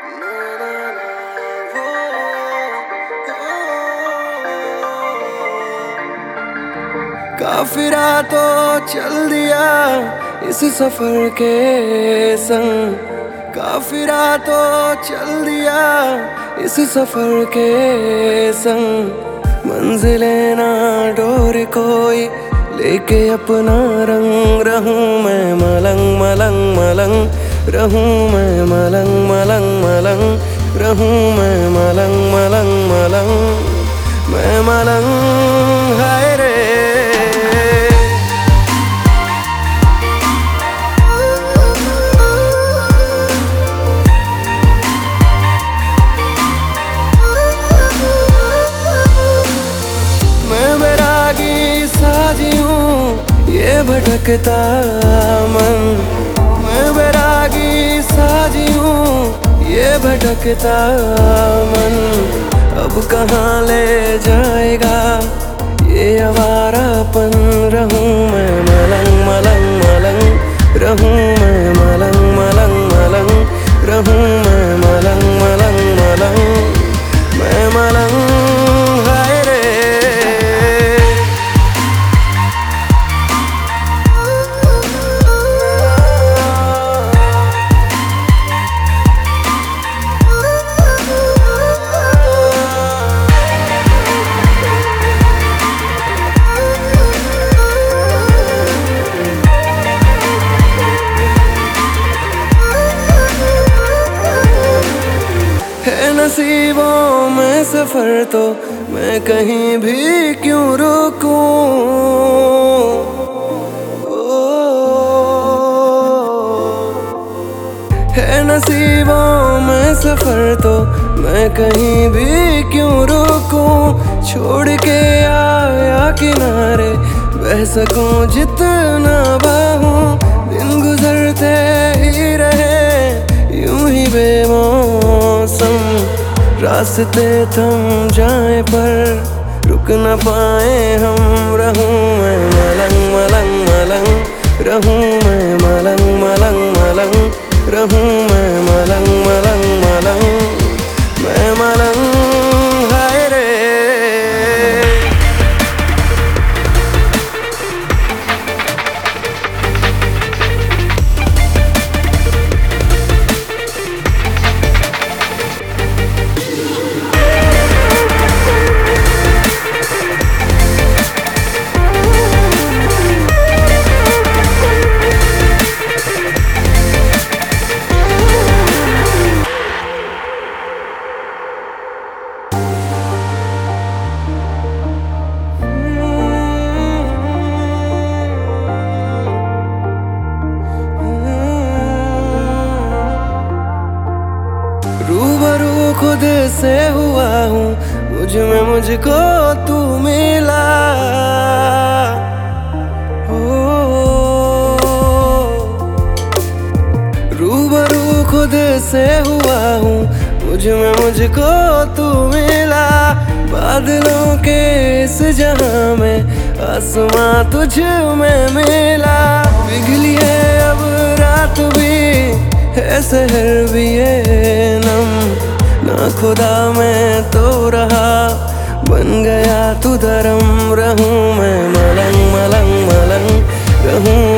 काफिरा तो चल दिया इस सफर के संग, काफिरा तो चल दिया इस सफर के संग। मंजिलें ना डोर कोई लेके अपना रंग, रहूं मैं मलंग मलंग मलंग, रहूं मैं मलंग मलंग मलंग, रहूं मैं मलंग मलंग मलंग, मैं मलंग हाय रे। ये भटकता मन, मैं बैरागी साजी हूँ ये भटकता मन। अब कहाँ ले जाएगा ये आवारापन, रहूं मैं मलंग मलंग मलंग, रहूं मैं मलंग मलंग मलंग, रहूं मैं मलंग मलंग मलंग, मैं मलंग हाय रे। नसीबों में सफर तो मैं कहीं भी क्यों रुकूं, है नसीबों में सफर तो मैं कहीं भी क्यों रुकूं। छोड़ के आया किनारे बह सकूं जितना बाहूं, दिन गुजरते ही रहे यूं ही बेमौसम। रास्ते थम जाए पर रुक न पाए हम, रहूं मैं मलंग मलंग मलंग, रहूं मैं मलंग मलंग मलंग, रहूं मैं मलंग मलंग मलंग, मैं मलंग हाय रे। रूबरू खुद से हुआ हूँ, मुझ में मुझको तू मिला। रूबरू खुद से हुआ हूँ, मुझ में मुझको तू मिला। बादलों के इस जहां में आसमां तुझ में मिला। पिघली है अब रात भी है शहर भी ये नम, ना खुदा मैं तो रहा बन गया तू धर्म। रहूं मैं मलंग मलंग मलंग, रहूं